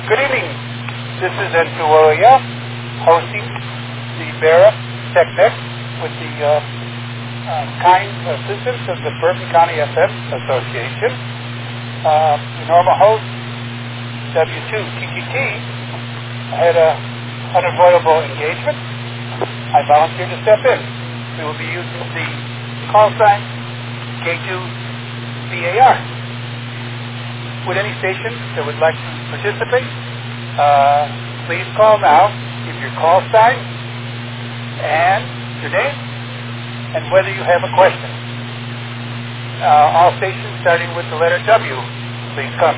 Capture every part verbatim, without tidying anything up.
Good evening. This is N two O A F hosting the Barra TechNet with the uh, uh, kind assistance of the Bourbon County F M Association. Uh, the normal host, W two T T T, had an unavoidable engagement. I volunteered to step in. We will be using the call sign K two B A R. Would any station that would like to participate, uh, please call now, give your call sign and your name and whether you have a question. Uh, all stations starting with the letter W, please come.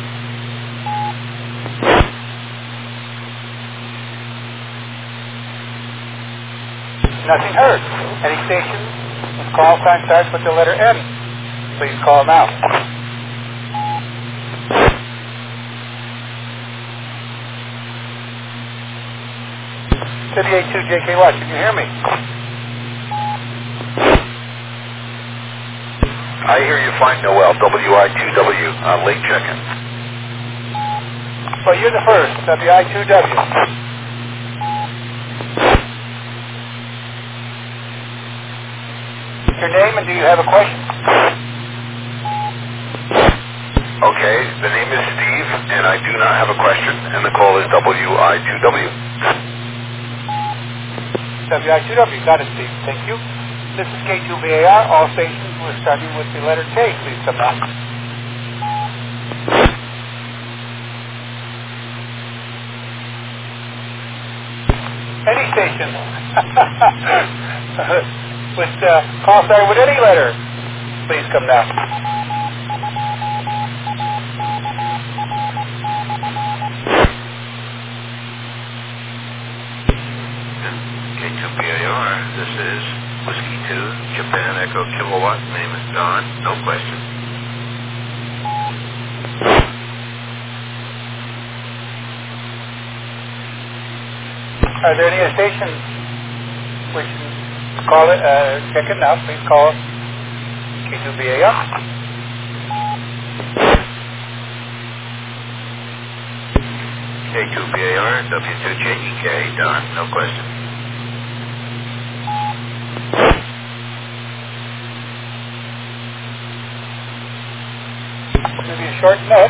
Nothing heard. Any station with call sign starts with the letter N, please call now. W A two J K Y, can you hear me? I hear you fine, Noel. W I two W, uh, late check-in. Well, you're the first, W I two W. Your name and do you have a question? Okay, the name is Steve, and I do not have a question, and the call is W I two W. W I two W, got it, Steve. Thank you. This is K two B A R. All stations, we're starting with the letter K. Please come down. Any station with uh, call starting with any letter, please come down. K two B A R, this is Whiskey two, Japan Echo Kilowatt. Name is Don. No question. Are there any stations which call it, uh, check it now, please call K two B A R. K two B A R, W two J E K, Don. No question. Maybe a short note.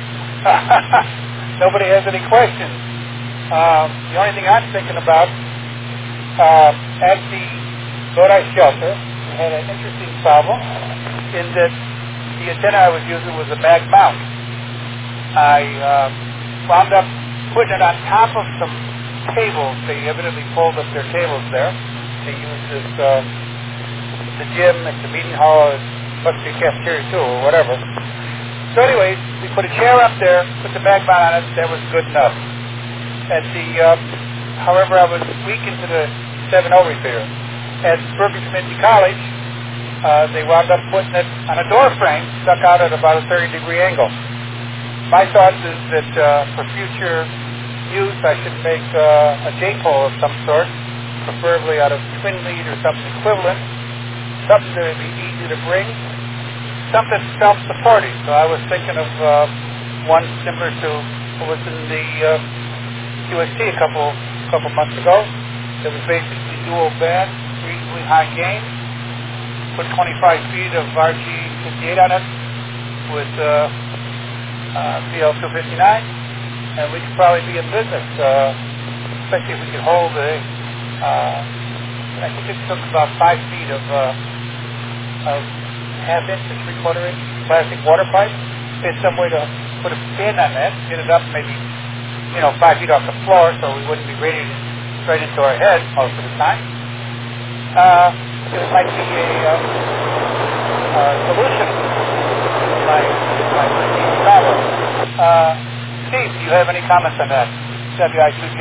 Nobody has any questions. Um, the only thing I'm thinking about, uh, at the Lodi shelter, we had an interesting problem in that the antenna I was using was a mag mount. I uh, wound up putting it on top of some tables. They evidently pulled up their tables there. They used this, uh, the gym at the meeting hall, it must be a cafeteria too, or whatever. So anyways, we put a chair up there, put the mag mount on it, that was good enough. At the, uh, however, I was weak into the seven oh repair. At Berkeley Community College, uh, they wound up putting it on a door frame stuck out at about a thirty degree angle. My thought is that uh, for future use, I should make uh, a J-pole of some sort, preferably out of twin lead or something equivalent, something that would be easy to bring, something self-supporting. So I was thinking of uh, one similar to what was in the uh, Q S T a couple couple months ago. It was basically dual band, reasonably high gain. Put twenty-five feet of R G fifty-eight on it with uh, uh, P L two fifty-nine, and we could probably be in business, uh, especially if we could hold a. Uh, I think it took about five feet of, uh, of half inch to three quarter inch plastic water pipe. There's some way to put a pin on that, get it up maybe, you know, five feet off the floor so we wouldn't be radiating straight into our head most of the time. Uh, it might be a uh, uh, solution to my, my problem. Uh, Steve, do you have any comments on that? W I two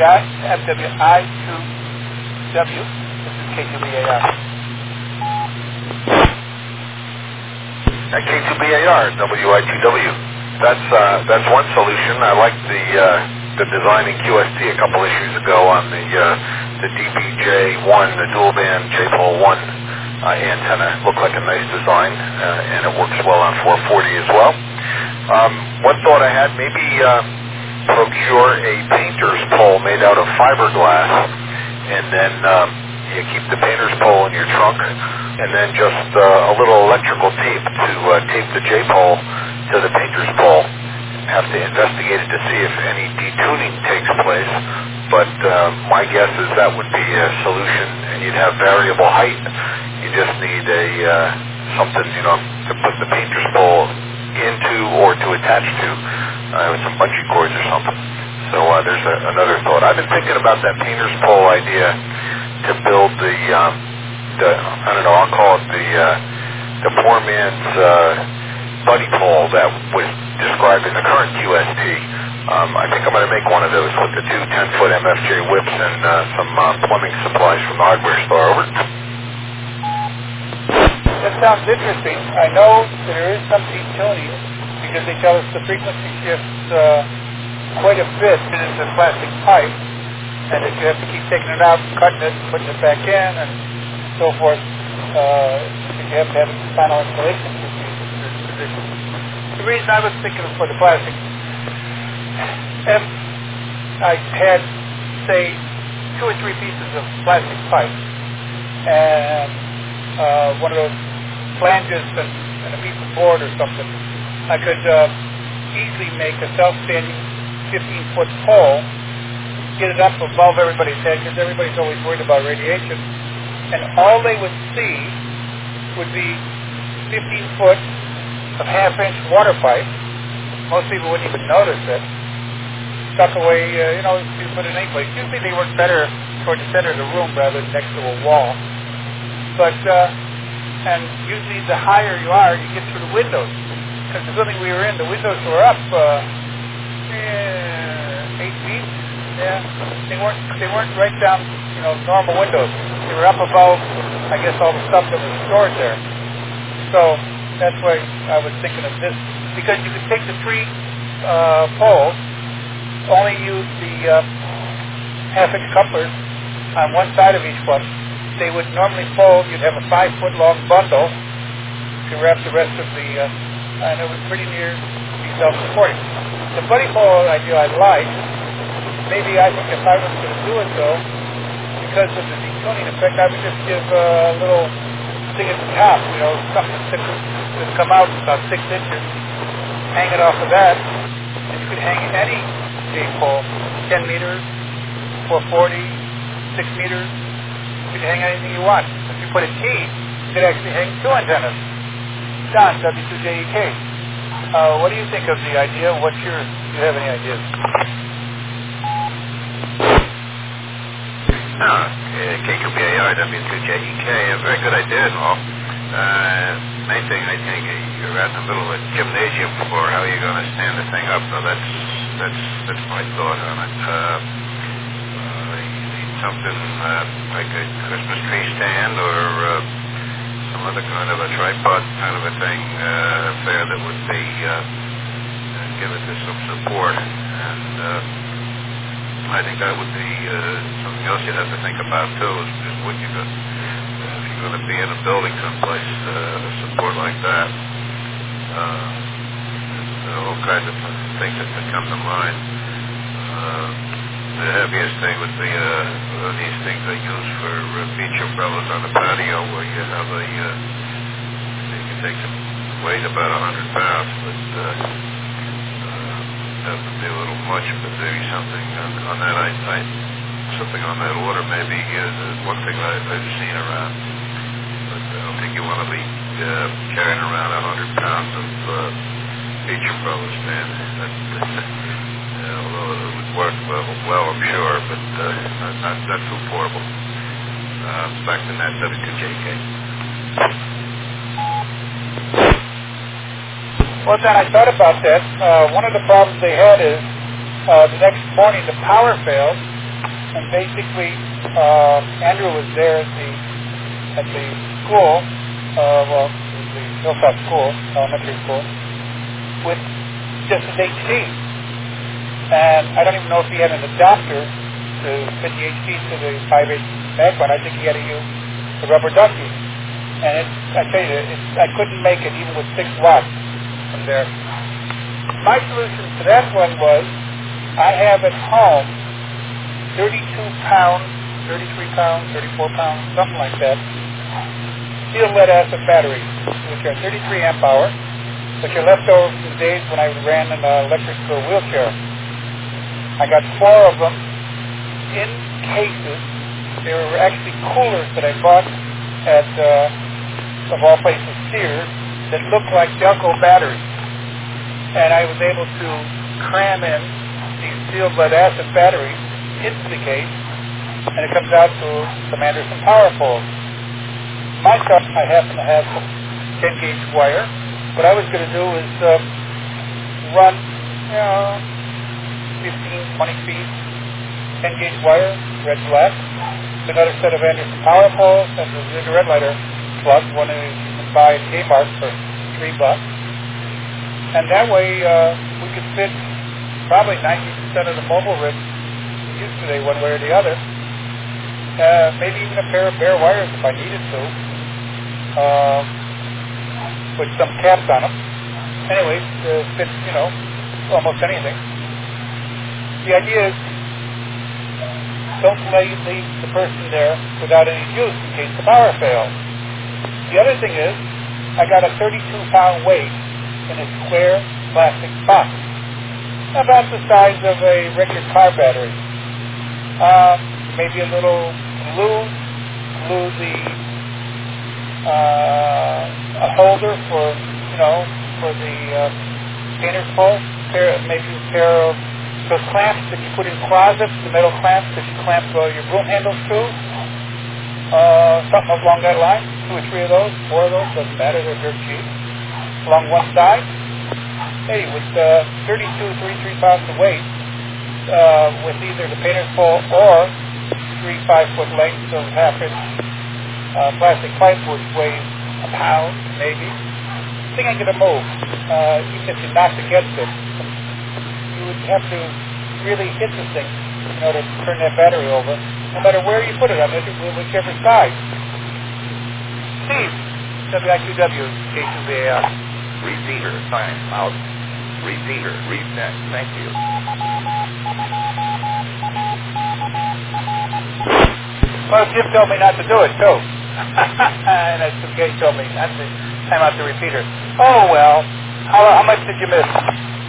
W, this is K two B A R. At K two B A R, W I two W. That's uh, that's one solution. I like the uh, the design in Q S T a couple issues ago on the uh, the D B J one, the dual band J-pole one uh, antenna. Looked like a nice design, uh, and it works well on four forty as well. Um, one thought I had, maybe uh, procure a painter's pole made out of fiberglass, and then um, you keep the painter's pole in your trunk, and then just uh, a little electrical tape to uh, tape the J-pole to the painter's pole. Have to investigate it to see if any detuning takes place, but uh, my guess is that would be a solution, and you'd have variable height. You just need a uh, something, you know, to put the painter's pole into or to attach to uh, with some bungee cords or something. So uh, there's a, another thought. I've been thinking about that painter's pole idea to build the, um, the I don't know, I'll call it the uh, the poor man's uh, buddy pole that was described in the current Q S T. Um, I think I'm going to make one of those with the two ten-foot M F J whips and uh, some uh, plumbing supplies from the hardware store. Over. That sounds interesting. I know there is some detuning because they tell us the frequency shifts uh, quite a bit into the plastic pipe, and that you have to keep taking it out, cutting it, putting it back in, and so forth. Uh, you have to have a final installation position. The reason I was thinking for the plastic, if I had, say, two or three pieces of plastic pipe and uh, one of those flanges and, and a piece of board or something, I could uh, easily make a self-standing fifteen-foot pole, get it up above everybody's head, because everybody's always worried about radiation, and all they would see would be fifteen foot of half-inch water pipe. Most people wouldn't even notice it. Stuck away, uh, you know, you put it in any place. Usually they work better toward the center of the room rather than next to a wall. But, uh, and usually the higher you are, you get through the windows. Because the building we were in, the windows were up uh, eh, eight feet. Yeah, they weren't they weren't right down, you know, normal windows. They were up above, I guess, all the stuff that was stored there. So that's why I was thinking of this, because you could take the three uh, poles, only use the uh, half-inch couplers on one side of each one. They would normally fold. You'd have a five-foot-long bundle to wrap the rest of the, uh, and it was pretty near be self-supporting. The buddy pole idea I like. Maybe I think if I was going to do it, though, because of the detuning effect, I would just give a little thing at the top, you know, something that would come out about six inches, hang it off of that, and you could hang any J-pole, ten meters, four forty, six meters, you could hang anything you want. If you put a T, you could actually hang two antennas. Don, W two J E K. Uh, what do you think of the idea? What's your, do you have any ideas? Uh, K Q B A R, W two J E K, a very good idea and all. Uh, main thing, I think, you're at the middle of a gymnasium for how you're going to stand the thing up, so that's that's that's my thought on it. Uh, uh, you need something uh, like a Christmas tree stand or uh, some other kind of a tripod kind of a thing uh, there that would be, uh, give it some support, and uh, I think that would be uh, something else you'd have to think about too, is, is what you're going uh, if you're going to be in a building someplace, uh, support like that. Uh, there's all kinds of things that could come to mind. Uh, the heaviest thing would be uh, these things they use for uh, beach umbrellas on the patio, where you have a, uh, you can take some, weight about one hundred pounds, but uh, that would be a little much, but maybe something on, on that, I, I, something on that order maybe is one thing I, I've seen around. But I don't think you want to be uh, carrying around one hundred pounds of uh, beach umbrella stand. That, uh, although it would work well, well I'm sure, but uh, not, not, not too portable. Uh, back to that W two J K. Well, then I thought about that. Uh, one of the problems they had is uh, the next morning the power failed, and basically uh, Andrew was there at the at the school, uh, well, the Hilltop School, elementary school, with just his H D. And I don't even know if he had an adapter to fit the H D to the five eight background. I think he had to use the rubber ducky. And it, I tell you, it, I couldn't make it even with six watts from there. My solution to that one was I have at home thirty-two pounds, thirty-three pounds, thirty-four pounds, something like that, steel lead acid batteries, which are thirty-three amp hour, which are left over from the days when I ran an uh, electric uh, wheelchair. I got four of them in cases. They were actually coolers that I bought at, uh, of all places, Sears, that looked like Delco batteries. And I was able to cram in these steel lead acid batteries into the case, and it comes out to some Anderson power poles. Myself, I happen to have some ten gauge wire. What I was going to do is uh, run, you know, fifteen, twenty feet, ten gauge wire, red black, another set of Anderson power poles, and the Ziegler red lighter plug, one that you can buy at Kmart for three bucks. And that way uh, we could fit probably ninety percent of the mobile rigs used today, one way or the other. Uh, maybe even a pair of bare wires if I needed to, uh, with some caps on them. Anyways, uh, fit, you know, almost anything. The idea is, don't leave the person there without any juice in case the power fails. The other thing is, I got a thirty-two pound weight in a square plastic box, about the size of a regular car battery. Uh, maybe a little glue, glue the uh, a holder for, you know, for the uh, painter's pole. Pair, maybe a pair of those clamps that you put in closets, the metal clamps that you clamp uh, your broom handles to. Uh, something along that line. Two or three of those, four of those, doesn't matter, they're dirt cheap. Along one side. Hey, with uh, thirty-two, thirty-three pounds of weight, uh, with either the painter's pole or three five-foot lengths of half-inch uh, plastic pipe, which weighs a pound, maybe, the thing ain't going to move. Uh, even if you knocked against it, you would have to really hit the thing in order to turn that battery over, no matter where you put it on it, whichever side. Steve, W I Q W, K two B A R. Receiver, time out. Receiver, reset. Thank you. Well, Jim told me not to do it, too. And that's what Kate told me not to time out the repeater. Oh, well. How, how much did you miss?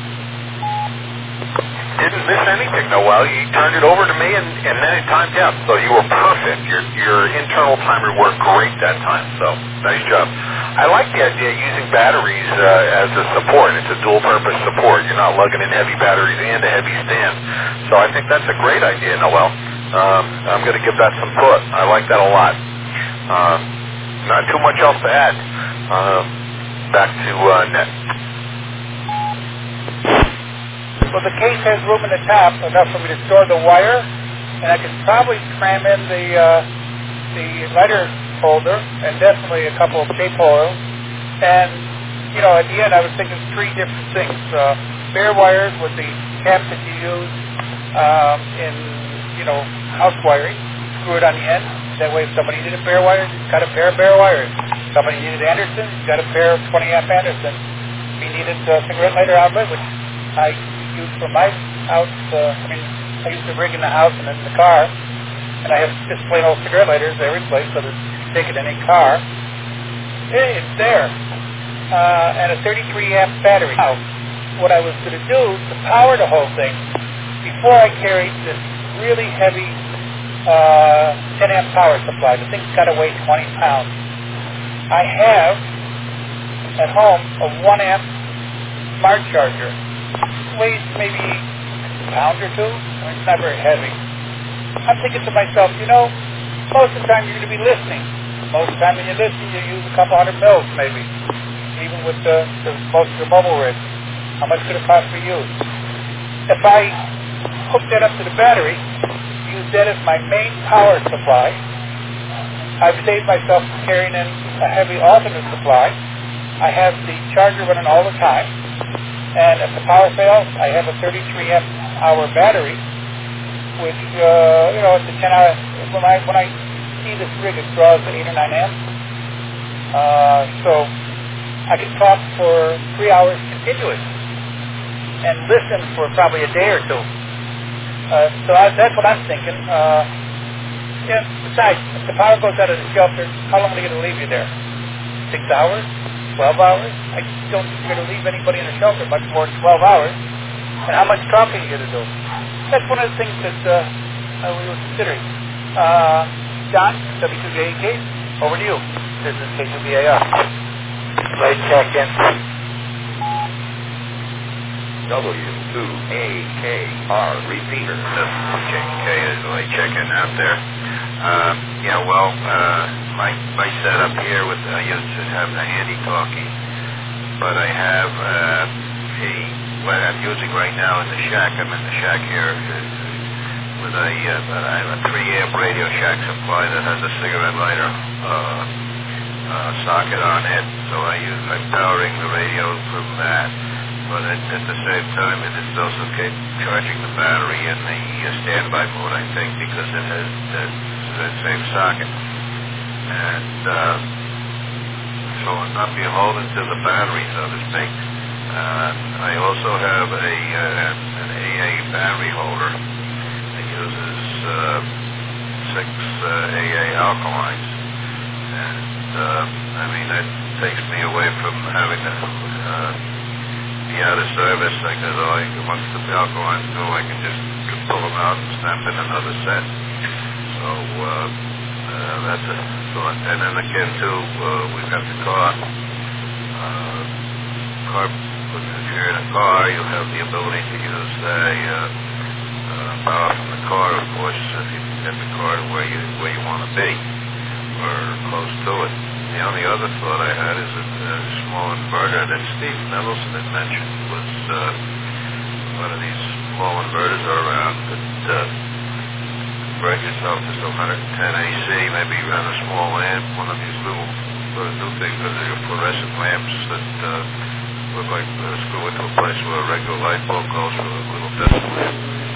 Didn't miss anything, Noel. You turned it over to me, and, and then it timed out. So you were perfect. Your your internal timer worked great that time. So nice job. I like the idea of using batteries uh, as a support. It's a dual-purpose support. You're not lugging in heavy batteries and a heavy stand. So I think that's a great idea, Noel. Um, I'm going to give that some thought. I like that a lot. Um, not too much else to add. Um, back to uh, net. Well, the case has room in the top enough for me to store the wire, and I can probably cram in the uh, the lighter holder and definitely a couple of tape holes. And, you know, at the end I was thinking three different things. Uh, bare wires with the cap that you use um, in, you know, house wiring. Screw it on the end. That way if somebody needed bare wires, you've got a pair of bare wires. Somebody needed Anderson, you've got a pair of twenty amp Anderson. If you needed a cigarette lighter outlet, which I use for my house, uh, I mean, I use the rig in the house and in the car, and I have just plain old cigarette lighters every place, so that take it in any car. Hey, it's there. Uh, and a thirty-three amp battery. Now, what I was going to do to power the whole thing, before I carried this really heavy uh, ten amp power supply, the thing's got to weigh twenty pounds. I have at home a one amp smart charger. It weighs maybe a pound or two. I mean, it's not very heavy. I'm thinking to myself, you know, most of the time you're going to be listening. Most of the time when you're listening, you use a couple hundred mils, maybe, even with the, the most of the mobile rigs. How much could it cost for you? If I hook that up to the battery, use that as my main power supply, I've saved myself from carrying in a heavy alternate supply. I have the charger running all the time, and if the power fails, I have a thirty-three amp hour battery, which, uh, you know, it's a ten hour, when I, when I see this rig, it draws eight or nine amps. Uh, so I can talk for three hours continuous and listen for probably a day or two. Uh, so I, that's what I'm thinking. Uh, yeah, besides, if the power goes out of the shelter, how long are they going to leave you there? Six hours? Twelve hours? I don't think you're going to leave anybody in the shelter much more than twelve hours. And how much talking are you going to do? That's one of the things that uh, uh, we were considering. Uh, John, W two J E K, over to you. This is K two B A R. Late check-in. W two A K R repeater. W two J E K is late check-in out there. Uh, yeah, well, uh, my, my setup here with, I used to have the handy talkie, but I have uh, a, what I'm using right now in the shack, I'm in the shack here, with a, uh, a three amp Radio Shack supply that has a cigarette lighter uh, uh, socket on it, so I use, I'm powering the radio from that, but at, at the same time it is also capable of charging the battery in the uh, standby mode, I think, because it has that, that same socket. And uh, so I'm not beholden to the battery, so to speak. Uh, I also have a uh, an A A battery holder that uses uh, six uh, A A alkalines, and uh, I mean that takes me away from having to uh, be out of service. Like that, I, once the alkalines go, I can just pull them out and snap in another set. So uh, uh, that's a thought. And then again, too, uh, we've got the car. Uh, car. If you're in a car, you'll have the ability to use the uh, uh, power from the car, of course, if you can get the car to where you where you want to be, or close to it. The only other thought I had is a, a small inverter that Steve Mendelson had mentioned was uh, one of these small inverters are around that uh, convert yourself to one hundred ten A C, maybe run a small lamp, one of these little sort of new things that are fluorescent lamps that uh, look like uh, screw into a place where a regular light bulb goes with a little desk lamp.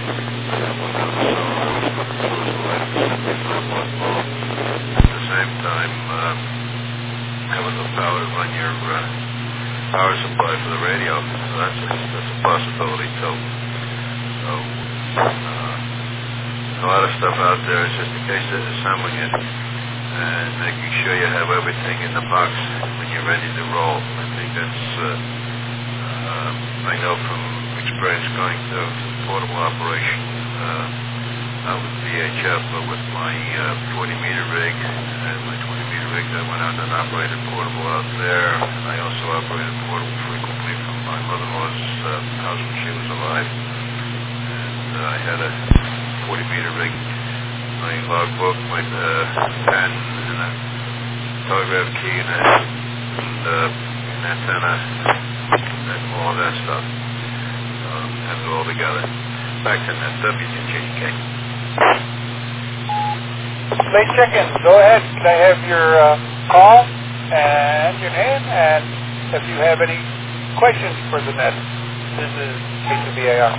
At the same time, uh, having the power to run your uh, power supply for the radio, so that's a, that's a possibility too. So, uh, a lot of stuff out there. It's just a case of assembling it and making sure you have everything in the box when you're ready to roll. I think that's, uh, uh, I know from experience going to portable operation, uh, not with V H F, but with my uh, forty meter rig and my twenty meter rig that went out and operated portable out there. And I also operated portable frequently from my mother-in-law's uh, house when she was alive. And uh, I had a forty meter rig, my logbook, my uh, pen, and a telegraph key, and, a, and uh, an antenna, and all that stuff. Um, have it all together. Back to that W two J E K. Late check-in. Go ahead. Can I have your uh, call and your name, and if you have any questions for the net? This is K two B A R.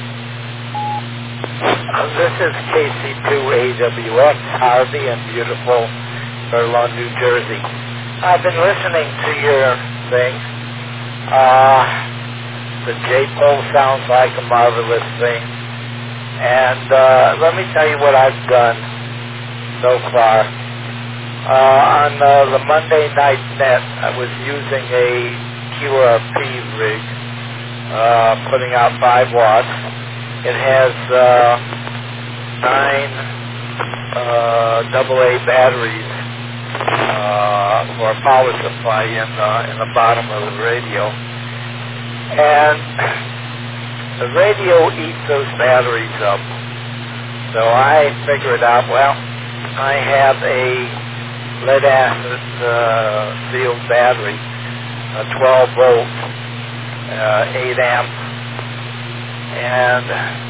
Uh, this is K C two A W X, Harvey in beautiful Fairlawn, New Jersey. I've been listening to your thing. Uh, the J-pole sounds like a marvelous thing. And uh, let me tell you what I've done so far. Uh, on uh, the Monday Night Net, I was using a Q R P rig, uh, putting out five watts. It has uh, nine uh, double A batteries uh, for a power supply in uh, in the bottom of the radio, and the radio eats those batteries up. So I figured out, well, I have a lead acid uh, sealed battery, a twelve volt, uh, eight amp. And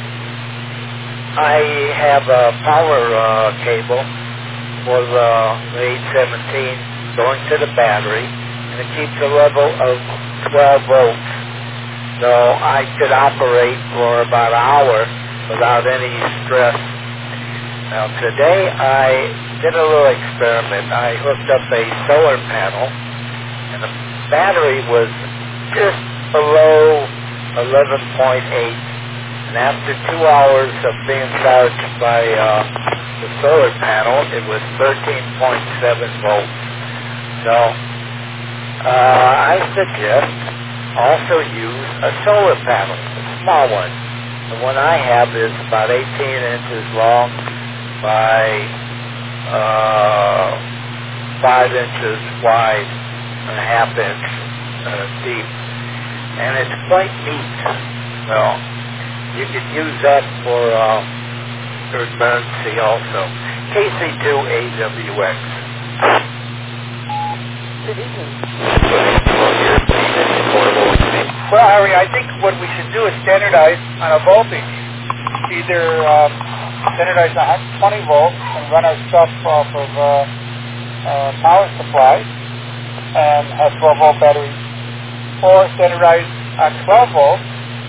I have a power uh, cable for the, the eight seventeen going to the battery, and it keeps a level of twelve volts. So I could operate for about an hour without any stress. Now today I did a little experiment. I hooked up a solar panel, and the battery was just below eleven point eight. And after two hours of being charged by uh, the solar panel, it was thirteen point seven volts. So uh, I suggest also use a solar panel, a small one. The one I have is about eighteen inches long by uh, five inches wide and a half inch uh, deep. And it's quite neat. So you could use that for uh, for emergency also. K C two A W X. Well, Harry, I think what we should do is standardize on a voltage. Either um, standardize on one hundred twenty volts and run our stuff off of uh, uh, power supply and have twelve volt batteries, or standardize on twelve volts.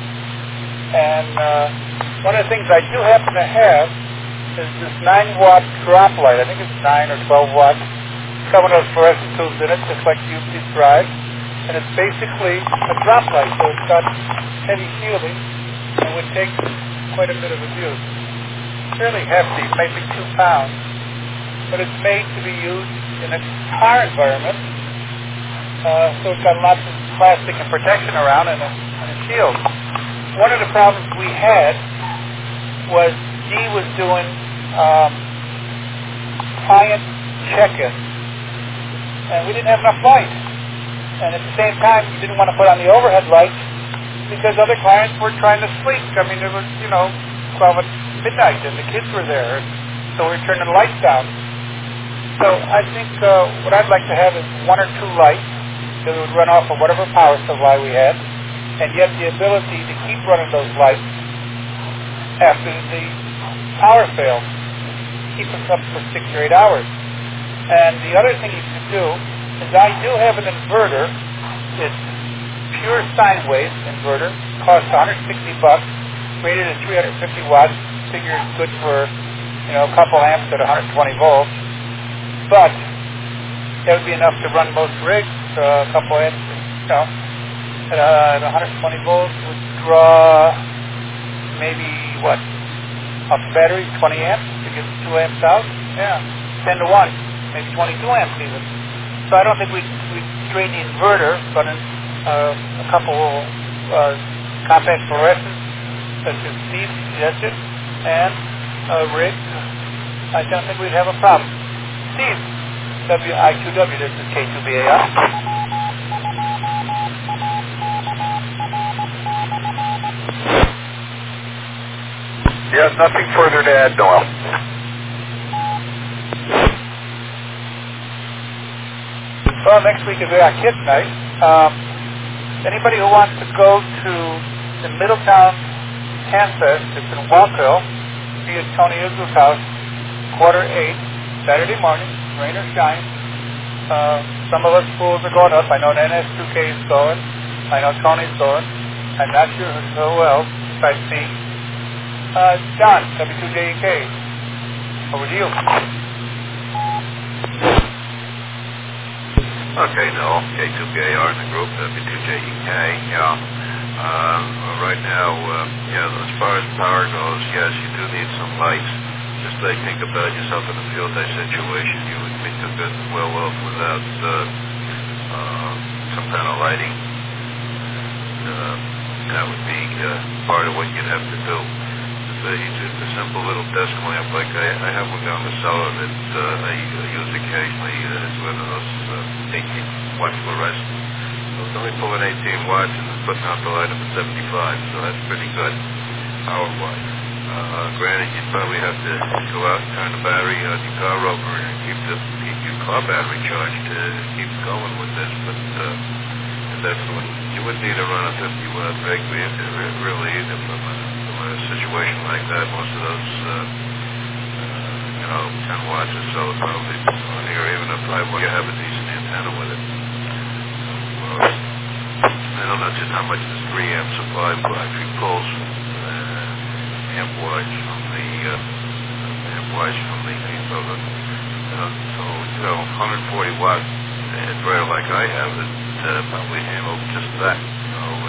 And uh, one of the things I do happen to have is this nine watt drop light. I think it's nine or twelve watts. It's got one of those fluorescent tubes in it, just like you described. And it's basically a drop light, so it's got heavy shielding and would take quite a bit of abuse. Fairly hefty, maybe two pounds, but it's made to be used in a car environment, uh, so it's got lots of plastic and protection around and a, and a shield. One of the problems we had was G was doing um, client check-in, and we didn't have enough light. And at the same time, you didn't want to put on the overhead lights because other clients were trying to sleep. I mean, it was, you know, twelve at midnight, and the kids were there, so we were turning the lights down. So I think uh, what I'd like to have is one or two lights that would run off of whatever power supply we had, and yet the ability to keep running those lights after the power fails, keep us up for six or eight hours. And the other thing you could do is I do have an inverter. It's pure sine wave inverter. Costs one hundred sixty bucks. Rated at three hundred fifty watts. Figures good for, you know, a couple amps at one hundred twenty volts. But that would be enough to run most rigs. Uh, a couple amps, you know, at, uh, at one hundred twenty volts would draw maybe what? Off the battery, twenty amps to get two amps out. Yeah, ten to one, maybe twenty-two amps even. So I don't think we'd, we'd strain the inverter, but in, uh, a couple uh, compact fluorescents, such as Steve suggested, and a rig, I don't think we'd have a problem. Steve, W I Q W, this is K two B A I. Yeah, nothing further to add, Noel. Well, next week is our kids' night. Um, anybody who wants to go to the Middletown Handfest, it's in Walkville, see at Tony Izzo's house, quarter eight, Saturday morning, rain or shine. Uh, some of us schools are going up. I know N S two K is going. I know Tony's going. I'm not sure who else besides me. Uh, John, W two J E K. Over to you. Okay, no, K two B A R in the group, W two J E K, yeah. Um, right now, uh, yeah, as far as power goes, yes, you do need some lights. Just like think about yourself in a field day situation, you would be too good well off without uh, uh, some kind of lighting. Uh, that would be uh, part of what you'd have to do. Uh, just a simple little desk lamp, like I, I have one down the cellar that uh, I use occasionally. Uh, it's one of those uh, eighteen watt fluorescent. So it's only pulling eighteen watts and it's putting out the light up at seventy-five, so that's pretty good power-wise. Uh, granted, you'd probably have to go out and turn the battery on your car over and keep the keep your car battery charged to keep going with this, but uh, that's when you wouldn't need to run a fifty watt rig really either from a a situation like that. Most of those, uh, uh, you know, ten watts or so probably on here, even if I you have a decent antenna with it. So, uh, I don't know just how much this three amp supply actually pulls uh, amp wise from the uh, amp wise from the so the uh, so you know one hundred forty watt inverter like I have it uh, probably handles just that. You know, with, uh,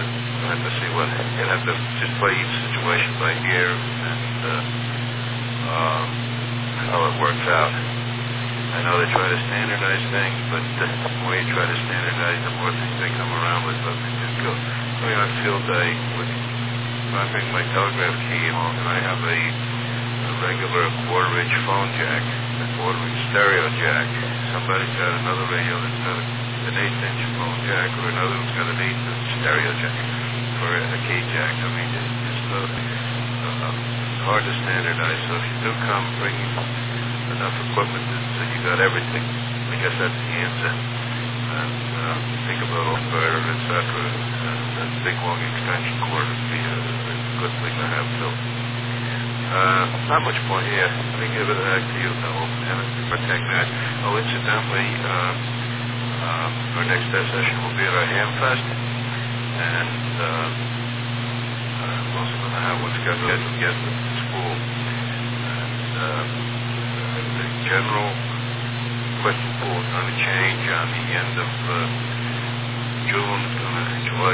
have to see what, you'll have to just play each situation by ear and uh, uh, how it works out. I know they try to standardize things, but uh, the more you try to standardize, the more things they come around with. But just go, going on field day, with, I bring my telegraph key home, and I have a, a regular quarter-inch phone jack, a quarter-inch stereo jack. Somebody's got another radio that's got a, an eighth-inch phone jack, or another one's got an eighth-inch stereo jack for a, a key jack. I mean, it's just uh, uh, hard to standardize. So if you do come, bring enough equipment so you got everything. I guess that's the answer. And uh, think about inverter, et cetera. Uh, a big long extension cord would be a, a good thing to have too. Uh, not much more here. Let me give it back to you, Bill, and protect that. Oh, incidentally, uh, uh, our next test session will be at our Hamfest, and uh, uh, I'm also going to have one scheduled again with the school. And uh, the general question pool is going to change on the end of uh, June, uh, July.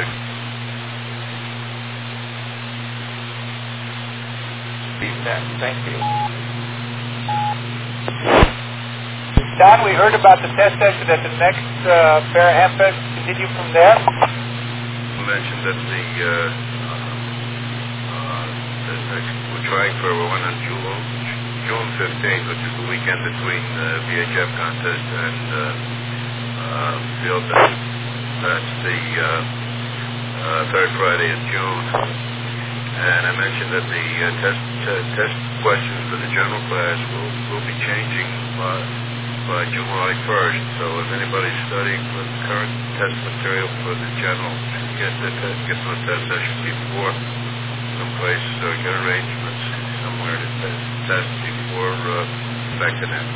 Thank you. Don, we heard about the test session at the next uh, Fair Hamfest. Continue from there. You mentioned that the, uh, uh, the next, we're trying for one on June, June fifteenth, which is the weekend between the V H F contest and uh, uh, field day. That's the uh, uh, third Friday in June. And I mentioned that the uh, test uh, test questions for the general class will, will be changing by, by July first. So if anybody's studying for the current test material for the general, get the test, get to the test session before someplace or get arrangements somewhere to test, test before uh, affecting it.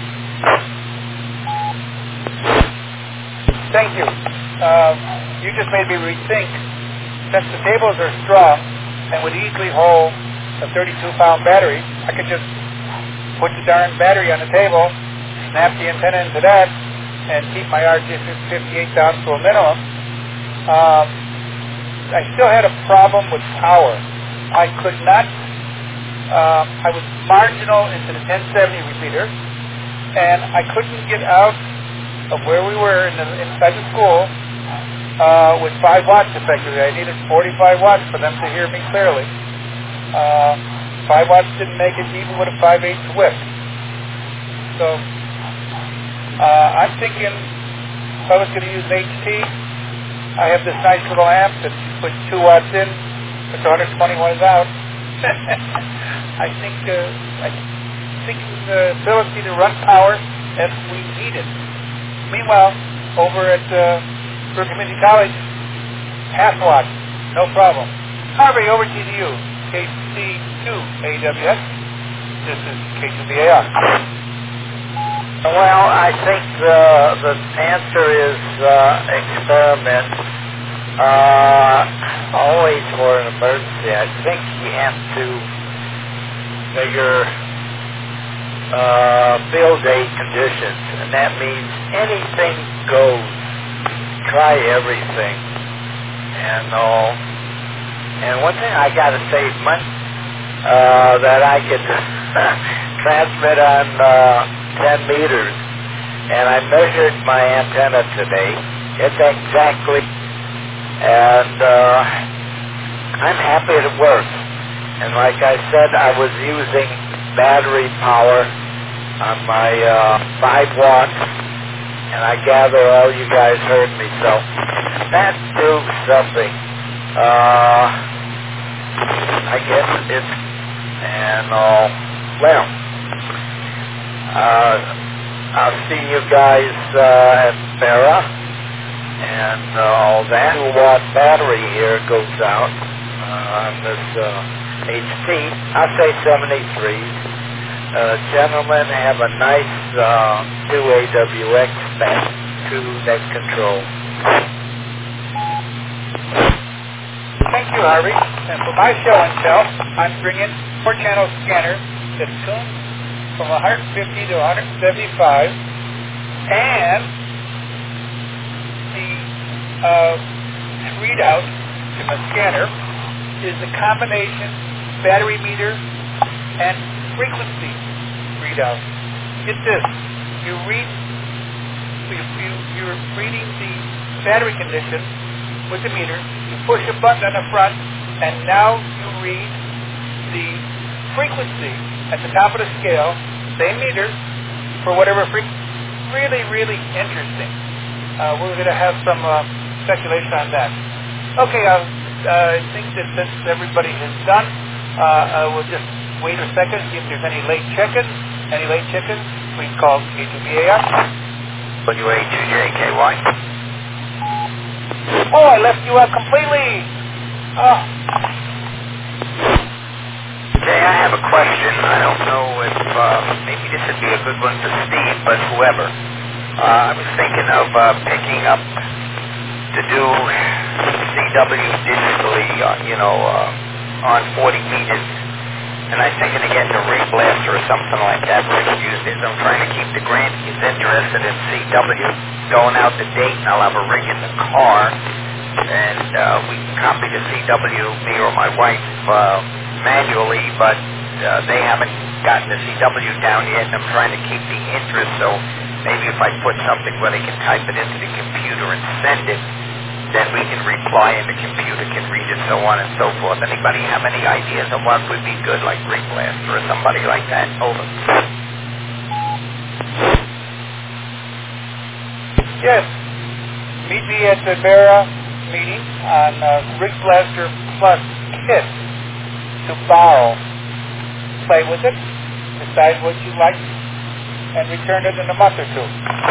Thank you. Uh, you just made me rethink. Since the tables are strong and would easily hold a thirty-two pound battery, I could just put the darn battery on the table, snap the antenna into that, and keep my R J fifty-eight down to a minimum. Um, I still had a problem with power. I could not, uh, I was marginal into the ten seventy repeater, and I couldn't get out of where we were in the, inside the school Uh, with five watts effectively. I needed forty-five watts for them to hear me clearly. Uh, five watts didn't make it even with a five eighths whip. So uh, I'm thinking if I was going to use H T, I have this nice little amp that you put two watts in, puts one hundred twenty watts out. I think uh, I think the ability to run power as we need it. Meanwhile, over at uh, for community college, half watt, no problem. Harvey, over to you, K C two A W S. This is K two B A R. Well, I think the the answer is uh, experiment. Uh, always for an emergency. I think you have to figure uh, field day conditions, and that means anything goes. Try everything, and all. And one thing I got to save money uh, that I could transmit on uh, ten meters, and I measured my antenna today. It's exactly, and uh, I'm happy it works. And like I said, I was using battery power on my uh, five watts. And I gather all you guys heard me, so that proves something. Uh, I guess it's, and uh, well, uh, I'll see you guys uh, at Farah, and uh, all that. two watt battery here goes out uh, on this uh, H T. I'll say seventy-threes. Uh, gentlemen, have a nice uh, two A W X back to net control. Thank you, Harvey. And for my show and tell, I'm bringing four channel scanner that's tuned from one fifty to one seventy-five, and the uh, readout in the scanner is the combination battery meter and frequency readout. Get this, you read, you, you, you're reading the battery condition with the meter, you push a button on the front, and now you read the frequency at the top of the scale, same meter, for whatever frequency. Really, really interesting. Uh, we're going to have some uh, speculation on that. Okay, uh, uh, I think that since everybody has done, uh, uh, we'll just wait a second, see if there's any late check-ins. Any late check-ins, please call K two B A I. W A two J K Y. Oh, I left you out completely. Oh. Jay, I have a question. I don't know if uh, maybe this would be a good one for Steve, but whoever. Uh, I was thinking of uh, picking up to do C W digitally, uh, you know, uh, on forty meters. And I'm thinking of getting a ring blaster or something like that where it's used is I'm trying to keep the grantees interested in C W. Going out the date, and I'll have a ring in the car, and uh, we can copy the C W, me or my wife, uh, manually, but uh, they haven't gotten the C W down yet, and I'm trying to keep the interest, so maybe if I put something where they can type it into the computer and send it, then we can reply and the computer can read it, so on and so forth. Anybody have any ideas of what would be good, like Ring Blaster or somebody like that? Over. Yes. Meet me at the Vera meeting on uh, Ring Blaster Plus kit to borrow. Play with it, decide what you like, and return it in a month or two.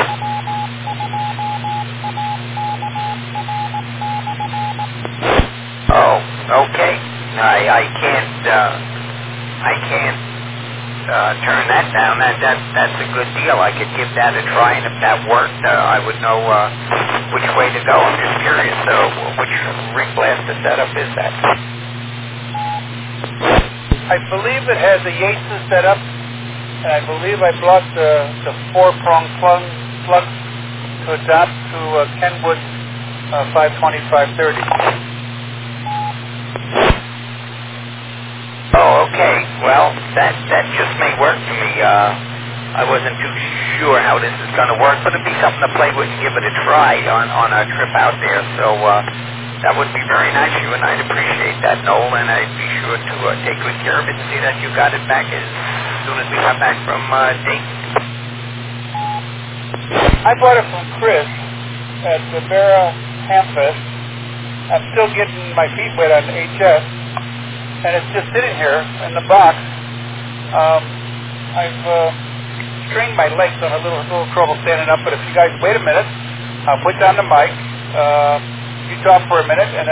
Oh, okay. I I can't uh, I can't uh, turn that down. That that that's a good deal. I could give that a try, and if that worked, uh, I would know uh, which way to go. I'm just curious. So, which Ring Blaster setup is that? I believe it has a Yates setup, and I believe I brought the the four prong plug plug to adapt to uh, Kenwood uh, five twenty five thirty. Oh, okay. Well, that that just may work for me. Uh, I wasn't too sure how this is going to work, but it'd be something to play with and give it a try on, on our trip out there. So uh, that would be very nice of you, and I'd appreciate that, Noel, and I'd be sure to uh, take good care of it and see that you got it back as soon as we got back from uh, Dayton. I bought it from Chris at the Vera Hamfest. I'm still getting my feet wet on H S. And it's just sitting here in the box. Um, I've uh, strained my legs, so I'm a little, little trouble standing up. But if you guys wait a minute, I'll put down the mic. Uh, you talk for a minute, and then...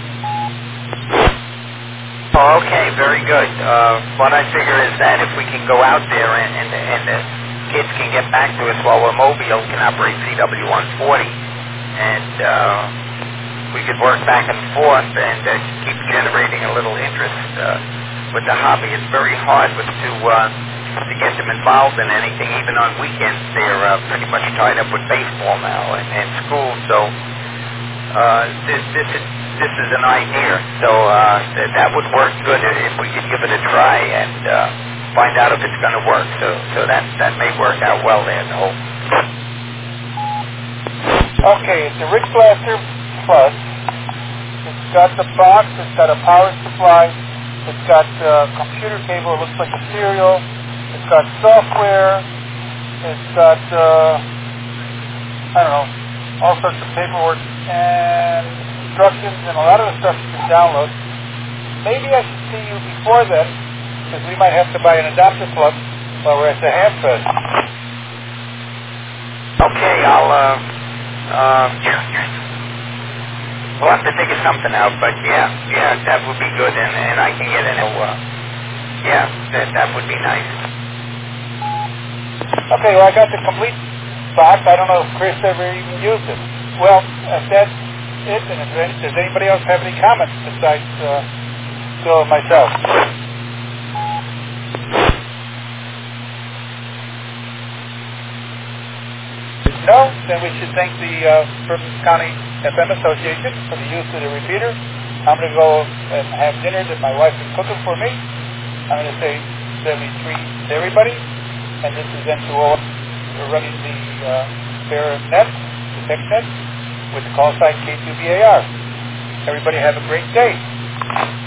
Oh, okay, very good. Uh, what I figure is that if we can go out there and, and, and the kids can get back to us while we're mobile, can operate C W one forty, and... Uh, we could work back and forth and uh, keep generating a little interest uh, with the hobby. It's very hard with, to uh, to get them involved in anything. Even on weekends, they're uh, pretty much tied up with baseball now and, and school. So uh, this this is this is an idea. So uh, th- that would work good if we could give it a try and uh, find out if it's going to work. So so that that may work out well there. No. Okay, it's a Ring Blaster Plus. It's got the box, it's got a power supply, it's got a computer cable, it looks like a serial, it's got software, it's got, uh, I don't know, all sorts of paperwork and instructions, and a lot of the stuff you can download. Maybe I should see you before then, because we might have to buy an adapter plug while we're at the Hamfest. Okay, I'll, uh, uh, we'll have to figure something out, but yeah, yeah, that would be good, and, and I can get in. Uh, yeah, that that would be nice. Okay, well, I got the complete box. I don't know if Chris ever even used it. Well, if that's it, and if any, does anybody else have any comments besides uh, Phil and myself? No? Then we should thank the uh, Bourbon County F M Association for the use of the repeater I'm going to go and have dinner that my wife is cooking for me. I'm going to say seventy-three to everybody. And this is M two O. We're running the uh, Fair Net, the TechNet, with the call sign K two B A R. Everybody have a great day.